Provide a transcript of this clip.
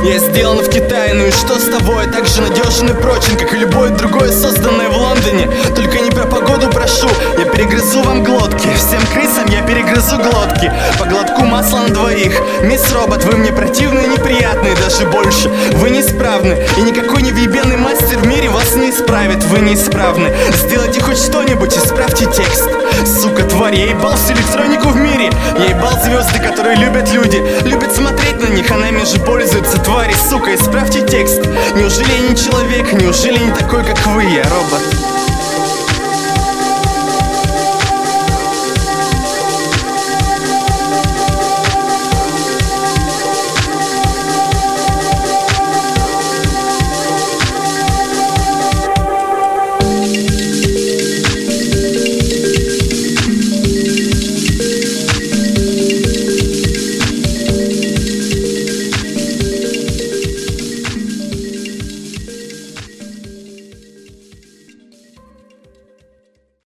Я сделан в Китае, ну и что с того? Я так же надежен и прочен, как и любое другое, созданное в Лондоне. Только не про погоду прошу, я перегрызу вам глотки. Всем крысам я перегрызу глотки. По глотку масла на двоих. Мисс Робот, вы мне противны и неприятны, даже больше. Вы неисправны, и никакой невъебенный мастер в мире вас не исправит. Вы неисправны. Сделайте хоть что-нибудь, исправьте текст. Сука, тварь, я ебал всю электронику в мире. Я ебал звезды, которые любят люди. Любят смотреть на них, а нами же пользуются твари. Сука, исправьте текст. Неужели я не человек? Неужели не такой, как вы? Я робот.